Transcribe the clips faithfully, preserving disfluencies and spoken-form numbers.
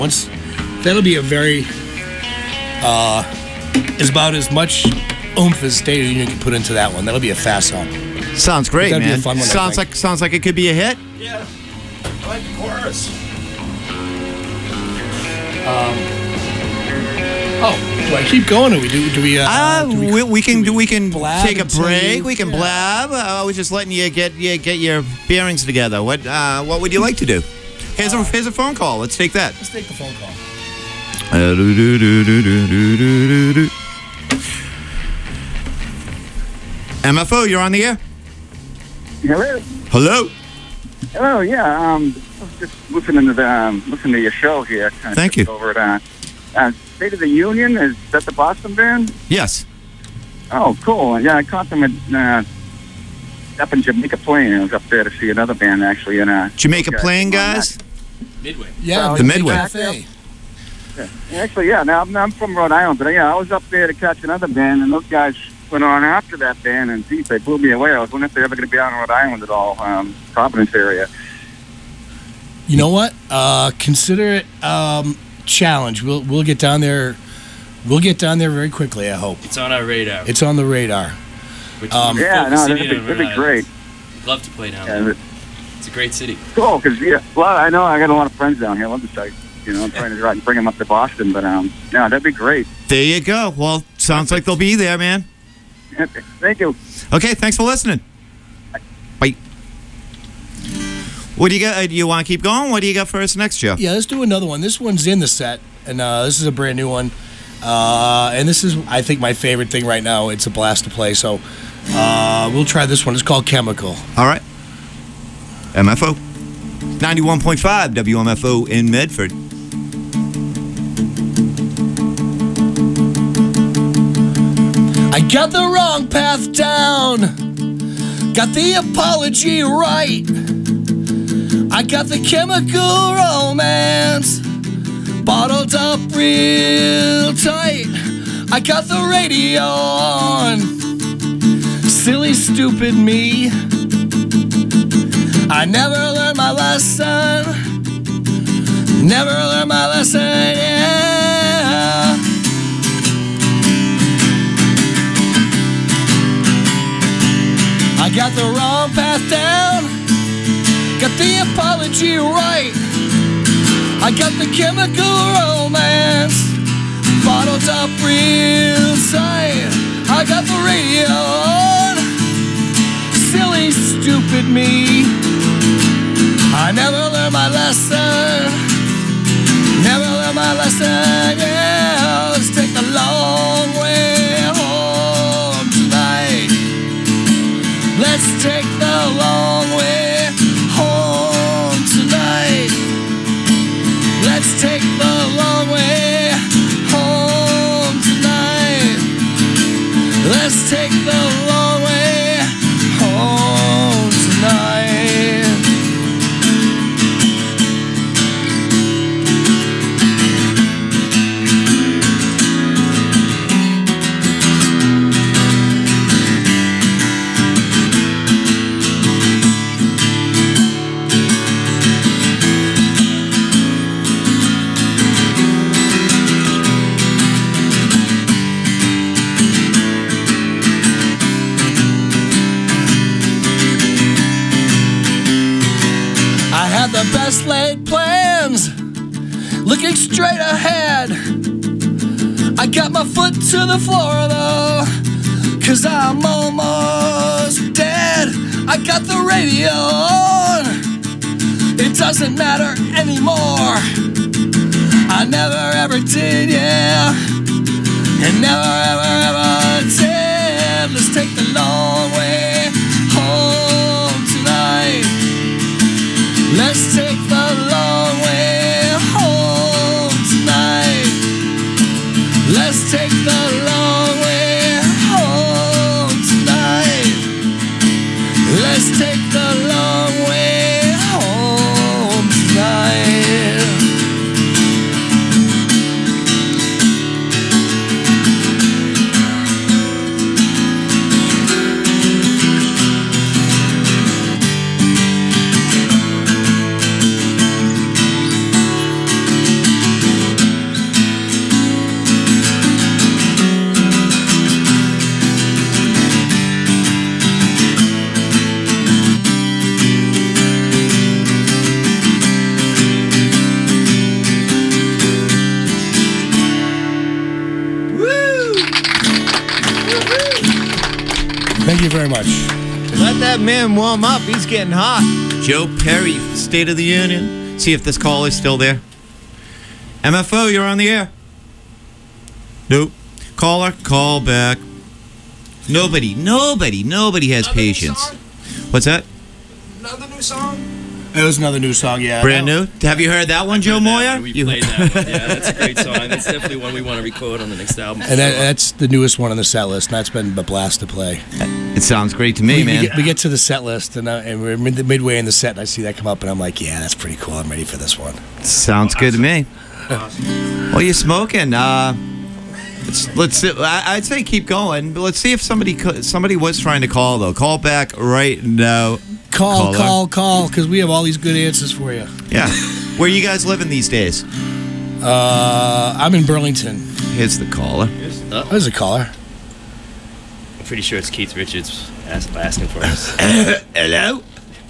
Once that'll be a very uh is about as much oomph as State of the Union can put into that one. That'll be a fast song. Sounds great, That'd be man. a fun one, I sounds think. like sounds like it could be a hit. Yeah, I like the chorus. Um. Oh, do I keep going, or we do? Do we? Uh, Uh, do we, we can do we can blab take a until break. you- We can yeah. blab. Uh, I was just letting you get you get your bearings together. What uh, what would you like to do? Here's a here's a phone call. Let's take that. Let's take the phone call. Uh, do, do, do, do, do, do, do, do. M F O, you're on the air. Hello. Hello. Hello. Yeah. Um, I was just listening to the um, listening to your show here. Kind of Thank you. Over at uh, uh, State of the Union. Is that the Boston band? Yes. Oh, cool. Yeah, I caught them at uh, up in Jamaica Plain. I was up there to see another band actually. In uh, Jamaica yeah, Plain on that. guys. Midway. Yeah, Oh, the Midway. Cafe. Yeah. Actually, yeah. Now I'm, I'm from Rhode Island, but yeah, I was up there to catch another band, and those guys went on after that band, and geez, they blew me away. I was wondering if they're ever going to be out in Rhode Island at all, um, Providence area. You know what? Uh, consider it um, challenge. We'll we'll get down there. We'll get down there very quickly. I hope It's on our radar. it's on the radar. Which Um, we're Yeah, no, focusing that'd in be, on that'd be Rhode great. Island. We'd love to play down Yeah, there. but- It's a great city. Cool, because yeah, well, I know I got a lot of friends down here. I love the site. You know, I'm trying to try and bring them up to Boston, but um, no, that'd be great. There you go. Well, sounds like they'll be there, man. Thank you. Okay, thanks for listening. Bye. What do you got? Uh, do you want to keep going? What do you got for us next, Joe? Yeah, let's do another one. This one's in the set, and uh, this is a brand new one. Uh, and this is, I think, my favorite thing right now. It's a blast to play. So uh, we'll try this one. It's called Chemical. All right. M F O. ninety-one point five W M F O in Medford. I got the wrong path down. Got the apology right. I got the chemical romance bottled up real tight. I got the radio on. Silly, stupid me. I never learned my lesson. Never learned my lesson, yeah. I got the wrong path down. Got the apology right. I got the chemical romance bottled up real tight. I got the radio on. Silly, stupid me. I never learned my lesson. Never learned my lesson, yeah. Let's take the long way home tonight. Let's take the long way home tonight. Let's take the long way home tonight. Let's take the long way home tonight. I had the best laid plans, looking straight ahead. I got my foot to the floor though, cause I'm almost dead. I got the radio on, it doesn't matter anymore. I never ever did, yeah, and never ever ever did. Let's take the long way home tonight. Let's take the long way home tonight. Let's take the long way home tonight. Let's take the long way home tonight. very much. Let that man warm up. He's getting hot. Joe Perry, State of the Union. See if this call is still there. M F O, you're on the air. Nope. Caller, call back. Nobody, nobody, nobody has Another new patience. song? What's that? Another new song? It was another new song, yeah. Brand new? Have you heard that one, Joe Moyer? We You- played that one. Yeah, that's a great song. That's definitely one we want to record on the next album. And that, that's the newest one on the set list, and that's been a blast to play. It sounds great to me, we, man. we, get, we get to the set list, and, uh, and we're mid- midway in the set, and I see that come up, and I'm like, yeah, that's pretty cool. I'm ready for this one. Sounds good to me. Well, you're smoking. Uh, let's, let's. I, I'd say keep going, but let's see if somebody co- somebody was trying to call though. Call back right now. Call, Caller. call, call, because we have all these good answers for you. Yeah. Where you guys living these days? Uh, I'm in Burlington. Here's the caller. Oh, There's a caller. I'm pretty sure it's Keith Richards ask, asking for us. Hello.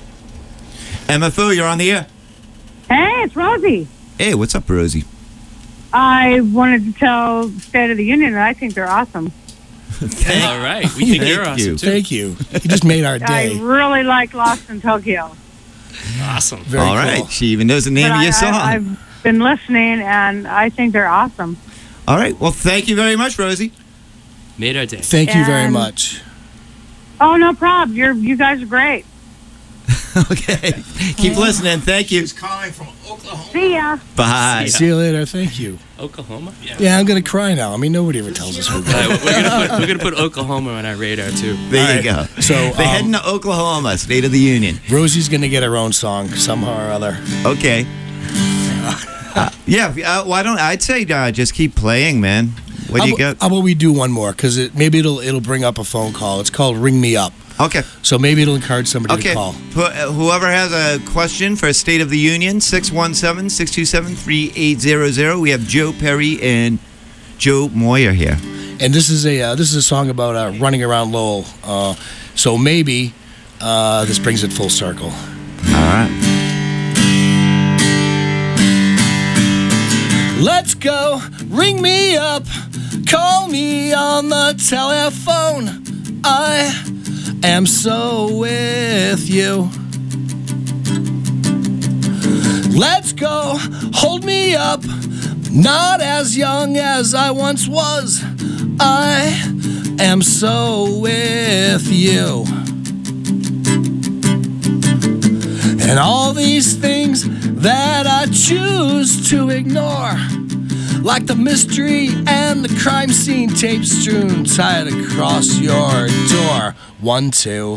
M F O, you're on the air. Hey, it's Rosie. Hey, what's up, Rosie? I wanted to tell State of the Union that I think they're awesome. All right. We think Thank you're awesome, you. too. Thank you. You just made our I day. really like Lost in Tokyo. Awesome. Very All cool. right. She even knows the name But of I, your song. I, I've been listening, and I think they're awesome. All right. Well, thank you very much, Rosie. Made our day. Thank you very And- much. Oh, no problem. You're you guys are great. Okay. Keep listening. Thank you. He's calling from Oklahoma. See ya. Bye. See you later. Thank you. Oklahoma? Yeah. Yeah, I'm going to cry now. I mean, nobody ever tells us we're All right, we're gonna put we're gonna put Oklahoma on our radar too. There All you go. right. So, They're um, heading to Oklahoma, State of the Union. Rosie's going to get her own song somehow or other. Okay. Uh, yeah. Uh, why don't I'd say uh, just keep playing, man. What how do you about, got? How about we do one more? Because it, maybe it'll it'll bring up a phone call. It's called Ring Me Up. Okay. So maybe it'll encourage somebody Okay. to call. Who- uh, whoever has a question for State of the Union, six one seven, six two seven, three eight zero zero. We have Joe Perry and Joe Moyer here. And this is a uh, this is a song about uh, running around Lowell. Uh, so maybe uh, this brings it full circle. All right. Let's go, ring me up, call me on the telephone. I am so with you. Let's go, hold me up, not as young as I once was. I am so with you. And all these things that I choose to ignore, like the mystery and the crime scene tape strewn tied across your door. One, two.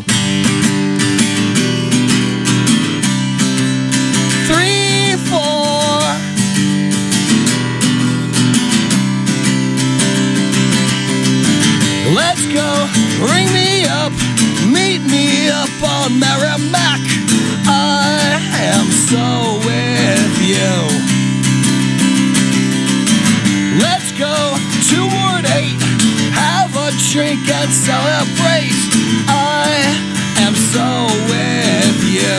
Three, four. Let's go, ring me up, meet me up on Merrimack. I am so with you. Let's go to Ward eight, have a drink and celebrate. I am so with you.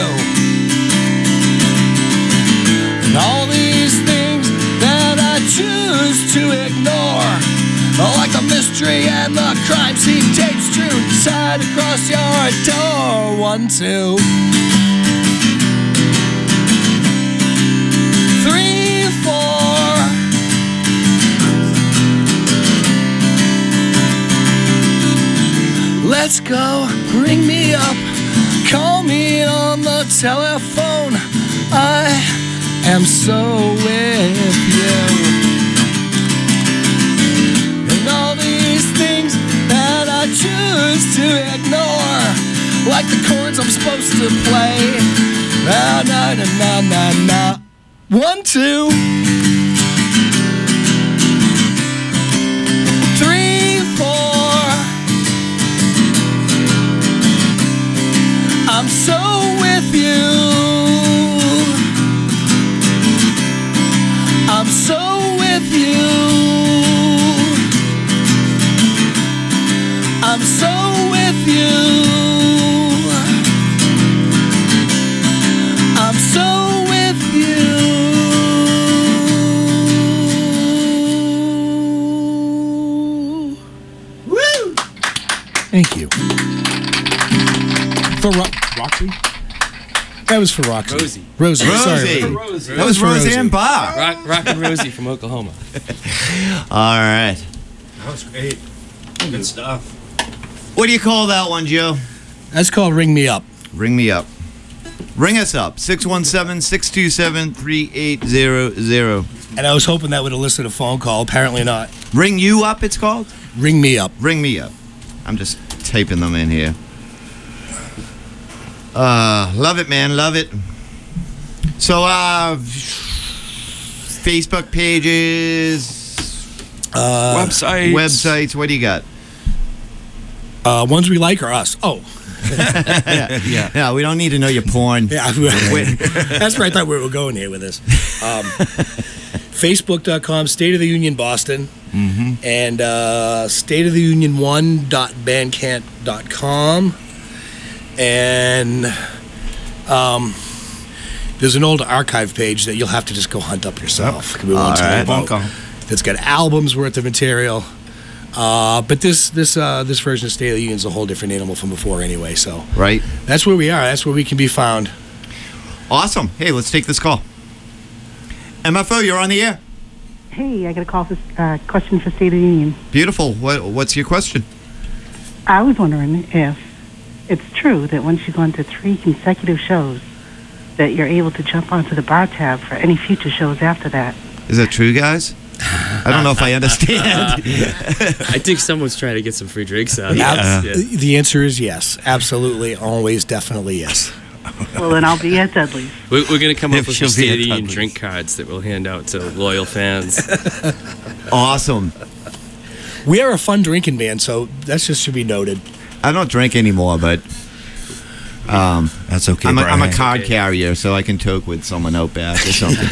And all these things that I choose to ignore, like the mystery and the crime scene tape strewn tied across your door. One, two. Three, four. Let's go, ring me up, call me on the telephone. I am so with you. And all these things that I choose to ignore, like the chords I'm supposed to play. Na na na na na na. One, two. Three, four. I'm so with you. I'm so with you. I'm so with you. I'm so with you. for Ro- Roxy. That was for Roxy. Rosie. Rosie. Rosie. Sorry. Rosie. That was for Rosie. Roseanne Barr. Rock, Rock and Rosie from Oklahoma. All right. That was great. Good stuff. What do you call that one, Joe? That's called Ring Me Up. Ring me up. Ring us up. six one seven, six two seven, three eight zero zero. And I was hoping that would elicit a phone call. Apparently not. Ring you up, it's called? Ring Me Up. Ring me up. I'm just typing them in here. Uh, love it, man. Love it. So, uh, Facebook pages, Uh, Websites. websites. What do you got? uh, ones we like are us. Oh, yeah. yeah. Yeah, we don't need to know your porn. yeah. That's where I thought we were going here with this. Um, Facebook dot com, State of the Union Boston, Mm-hmm. and uh, state of the union one dot bandcamp dot com. And um, there's an old archive page that you'll have to just go hunt up yourself. Could be one All to right. know about. It's got albums worth of material. Uh, but this this uh, this version of State of the Union is a whole different animal from before anyway. So Right. that's where we are. That's where we can be found. Awesome. Hey, let's take this call. M F O, you're on the air. Hey, I got a call for uh, question for State of the Union. Beautiful. What, what's your question? I was wondering if it's true that once you've gone to three consecutive shows, that you're able to jump onto the bar tab for any future shows after that. Is that true, guys? I don't know if I understand. I think someone's trying to get some free drinks out. Yeah. Yeah. The answer is yes. Absolutely. Always. Definitely yes. Well, then I'll be at Dudley's. We're, we're going to come If up with she'll some be State at of the Union Dudley's. drink cards that we'll hand out to loyal fans. Awesome. We are a fun drinking band, so that just should be noted. I don't drink anymore, but um, That's okay, I'm, a, I'm a Brian. card Okay. carrier, so I can toke with someone out back or something.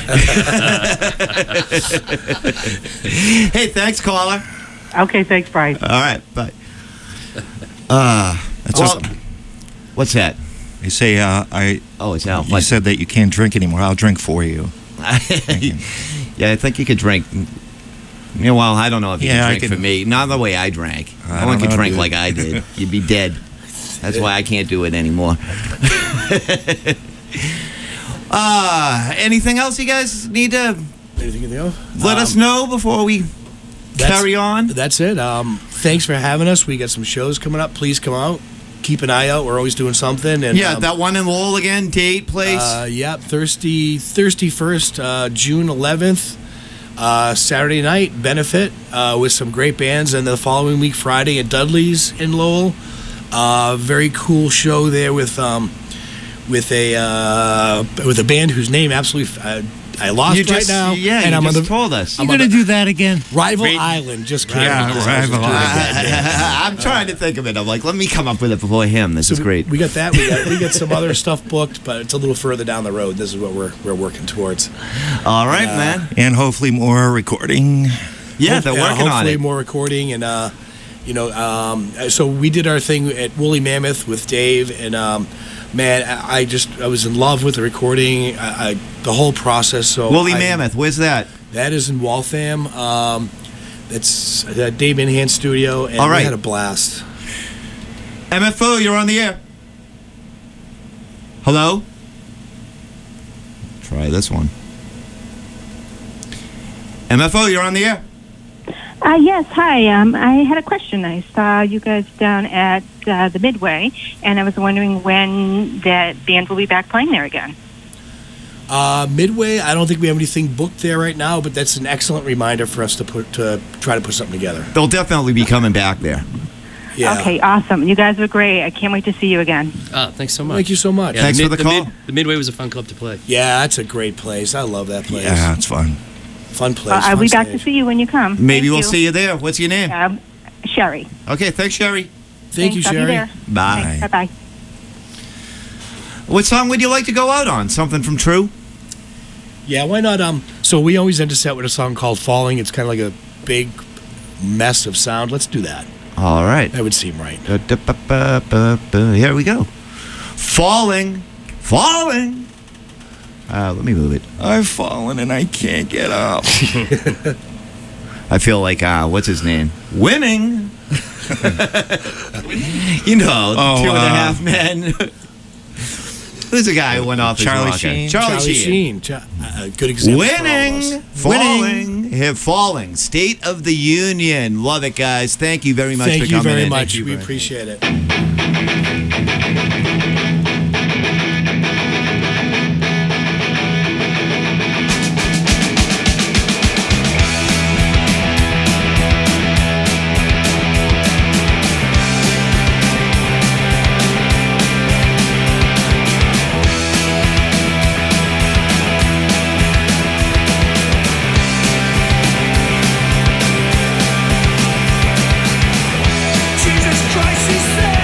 Hey, thanks, caller. Okay, thanks, Bryce. All right, bye. Uh, That's well, awesome. What's that? You say, uh, I. Oh, it's Al. You said that you can't drink anymore. I'll drink for you. Yeah, I think you could drink. Yeah, well, I don't know if you Yeah, I can drink could- for me. Not the way I drank. I No don't one could know, drink dude. like I did. You'd be dead. That's why I can't do it anymore. uh, anything else you guys need to Anything else? let us know before we That's- carry on? That's it. Um, thanks for having us. We got some shows coming up. Please come out. Keep an eye out. We're always doing something. And Yeah, um, that one in Lowell again, date, place. Uh, yep, Thursday, Thursday first, uh, June eleventh, uh, Saturday night benefit uh, with some great bands, and the following week Friday at Dudley's in Lowell. Uh, very cool show there with um, with a uh, with a band whose name absolutely uh, I lost you right just, now. yeah, and you I'm just on the told us. I'm on the do that again? Rival Great. Island. Just kidding. Yeah, because I was Rival doing Island. that. I'm trying to think of it. I'm like, let me come up with it before him. This So is we- great. We got that. We got we got some other stuff booked, but it's a little further down the road. This is what we're we're working towards. All right, Uh, man. And hopefully more recording. Yeah, Hope- they're uh, working on hopefully it. more recording and uh, you know, um, so we did our thing at Woolly Mammoth with Dave, and um, man, I, I just I was in love with the recording, I, I, the whole process. So Woolly I- Mammoth, where's that? That is in Waltham. Um, that's uh, Dave Inhand Studio, and All right. we had a blast. M F O, you're on the air. Hello? Try this one. M F O, you're on the air. Uh, yes, hi. Um, I had a question. I saw you guys down at uh, the Midway, and I was wondering when that band will be back playing there again. Uh, Midway, I don't think we have anything booked there right now, but that's an excellent reminder for us to put to try to put something together. They'll definitely be coming back there. Yeah. Okay, awesome. You guys were great. I can't wait to see you again. Oh, thanks so much. Thank you so much. Yeah, Thanks the for the the call. Mid, the Midway was a fun club to play. Yeah, that's a great place. I love that place. Yeah, it's fun. Fun place. Uh, I'll fun be back to stage. see you when you come. Maybe Thank we'll you. see you there. What's your name? Um, Sherry. Okay, thanks, Sherry. Thank you, Thanks, I'll be Sherry. there. Bye. Bye bye. What song would you like to go out on? Something from True? Yeah, why not? Um, so we always end a set with a song called "Falling." It's kind of like a big mess of sound. Let's do that. All right. That would seem right. Da-da-ba-ba-ba-ba. Here we go. Falling. Falling. Uh, let me move it. I've fallen and I can't get up. I feel like, uh, what's his name? Winning. You know, Oh, Two and a uh, Half Men. Who's the guy who went off his Charlie rocker? Sheen? Charlie, Charlie Sheen. Sheen. Cha- a good example. for all of Winning, us. falling, Winning. falling. State of the Union. Love it, guys. Thank you very much Thank for you coming very in. much. Thank you We very appreciate it. Jesus Christ, he said.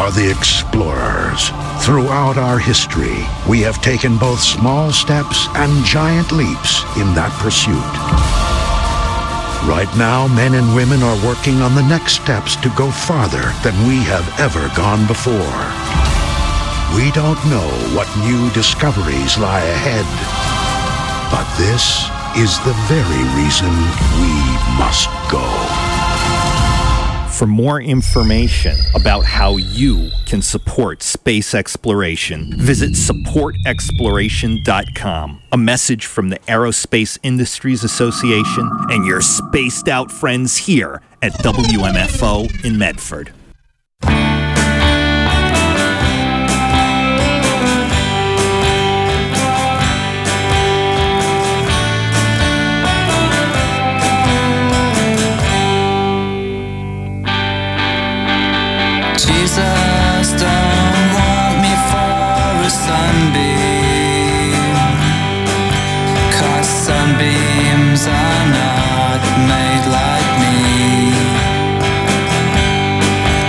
are the explorers. Throughout our history, we have taken both small steps and giant leaps in that pursuit. Right now, men and women are working on the next steps to go farther than we have ever gone before. We don't know what new discoveries lie ahead, but this is the very reason we must go. For more information about how you can support space exploration, visit support exploration dot com. A message from the Aerospace Industries Association and your spaced out friends here at W M F O in Medford. Jesus don't want me for a sunbeam, 'cause sunbeams are not made like me.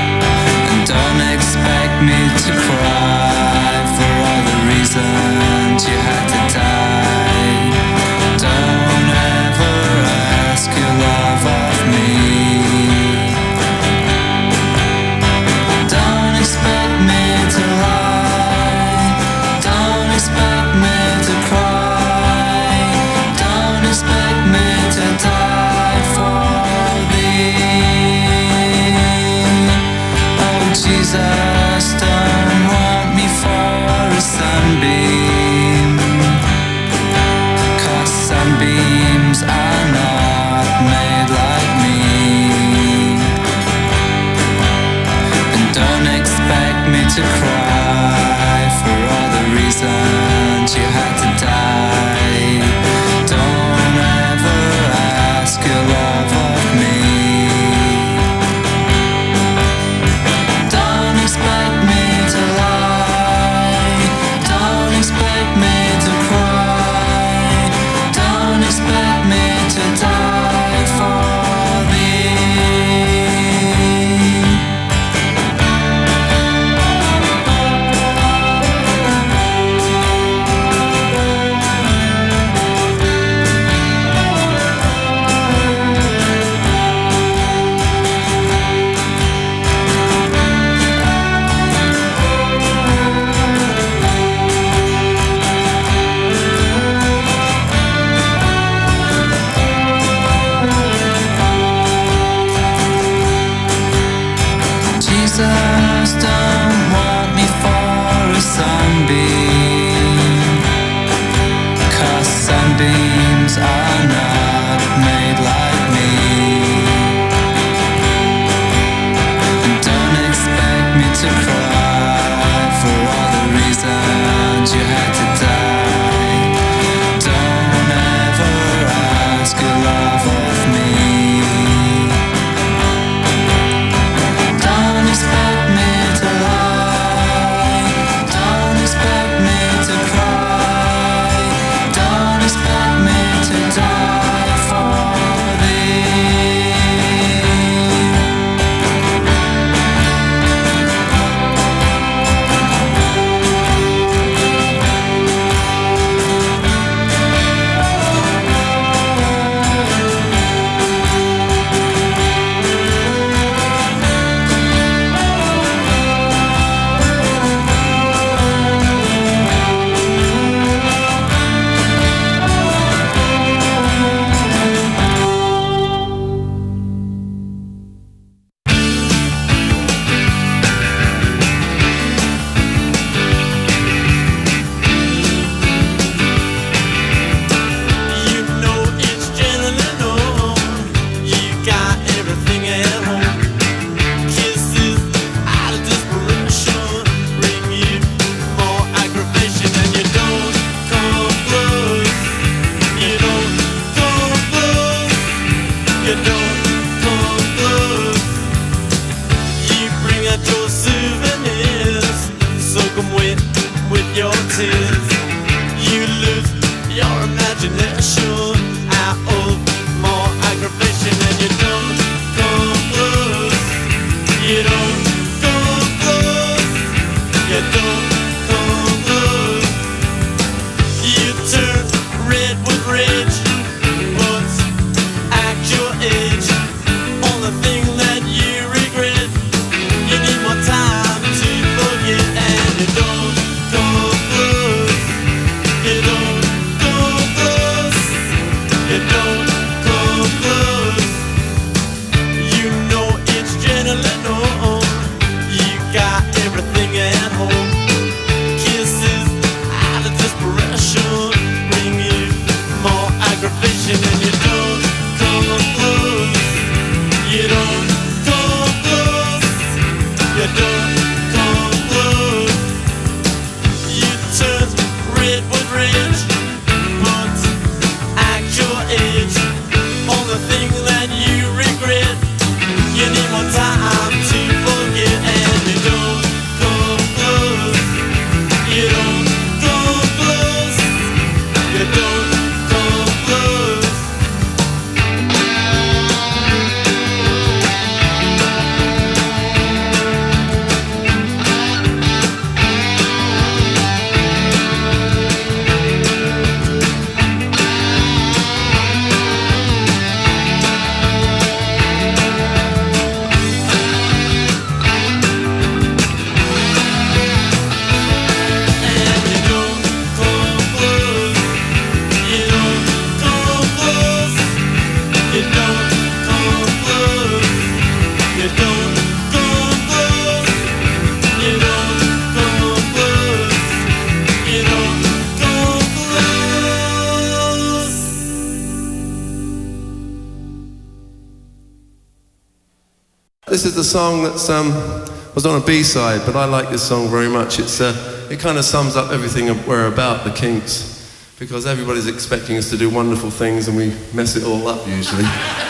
This is the song that um, was on a B-side, but I like this song very much. It's uh, it kind of sums up everything we're about, the Kinks, because everybody's expecting us to do wonderful things and we mess it all up usually.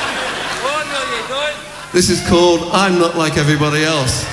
This is called I'm Not Like Everybody Else.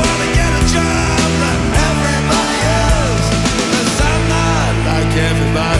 Everybody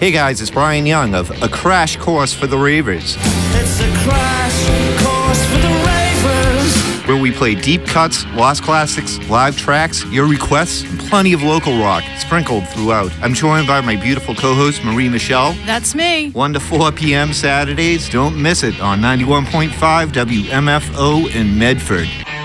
Hey guys, it's Brian Young of A Crash Course for the Ravers. It's a crash course for the ravers. Where we play deep cuts, lost classics, live tracks, your requests, and plenty of local rock sprinkled throughout. I'm joined by my beautiful co-host, Marie Michelle. That's me. one to four p.m. Saturdays. Don't miss it on ninety-one point five W M F O in Medford.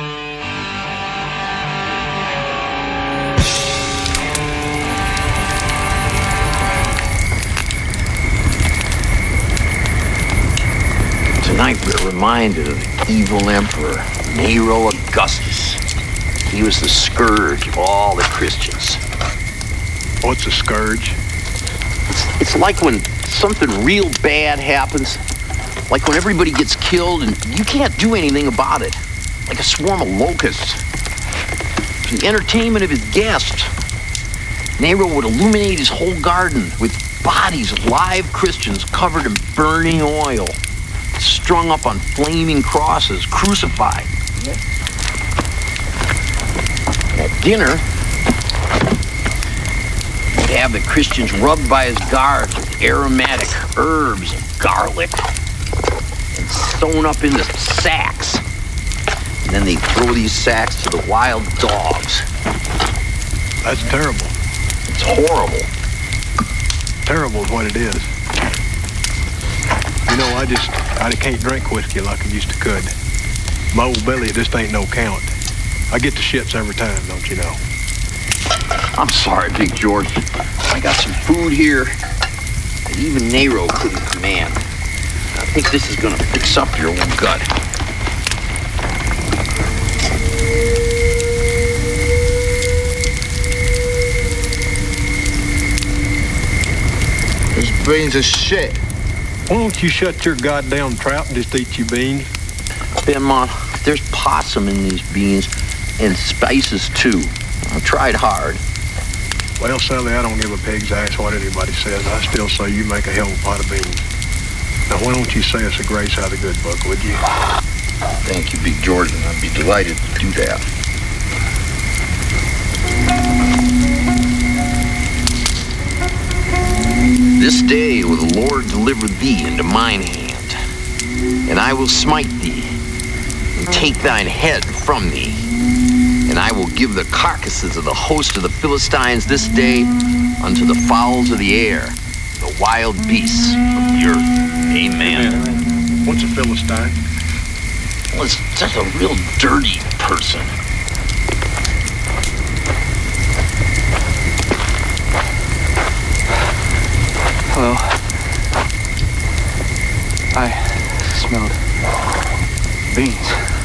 Tonight we're reminded of the evil emperor, Nero Augustus. He was the scourge of all the Christians. What's a scourge? It's, it's like when something real bad happens, like when everybody gets killed and you can't do anything about it, like a swarm of locusts. For the entertainment of his guests, Nero would illuminate his whole garden with bodies of live Christians covered in burning oil, strung up on flaming crosses, crucified. At dinner, he'd have the Christians rubbed by his guards with aromatic herbs and garlic and sewn up into sacks. And then they'd throw these sacks to the wild dogs. That's terrible. It's horrible. Terrible is what it is. You know, I just, I can't drink whiskey like I used to could. My old belly just ain't no count. I get the shits every time, don't you know? I'm sorry, Big George. I got some food here that even Nero couldn't command. I think this is gonna fix up your old gut. This beans are shit. Why don't you shut your goddamn trap and just eat your beans? Benmont, there's possum in these beans and spices too. I tried hard. Well, Sally, I don't give a pig's ass what anybody says. I still say you make a hell of a pot of beans. Now, why don't you say us a grace out of the good book, would you? Thank you, Big George, and I'd be delighted to do that. This day will the Lord deliver thee into mine hand, and I will smite thee, and take thine head from thee, and I will give the carcasses of the host of the Philistines this day unto the fowls of the air, the wild beasts of the earth. Amen. Amen. What's a Philistine? Well, it's just a real dirty person. Hello. I smelled beans.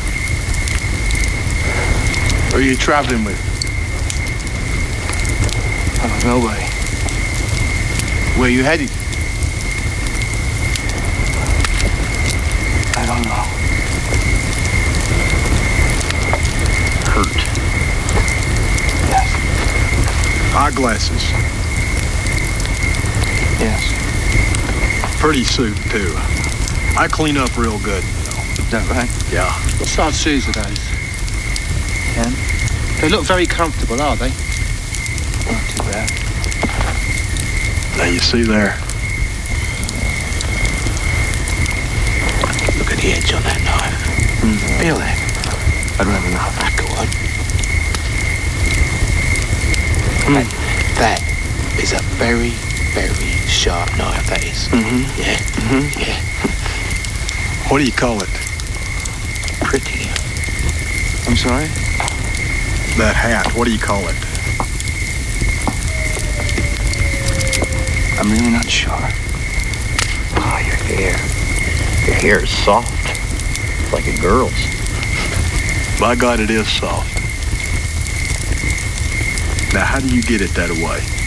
Who are you traveling with? I don't know, nobody. Where are you headed? I don't know. Hurt. Yes. Eyeglasses. Yes. Pretty suit, too. I clean up real good, you know. Is that right? Yeah. What size shoes are those? Ten? They look very comfortable, are they? Not too bad. Now you see there. Look at the edge on that knife. Mm. Feel that? I'd rather not. I go on. Mm. That is a very, very sharp knife, that is. Mm-hmm. Yeah. Mm-hmm. Yeah. What do you call it? Pretty. I'm sorry? That hat, what do you call it? I'm really not sure. Oh, your hair. Your hair is soft. It's like a girl's. By God, it is soft. Now, how do you get it that way?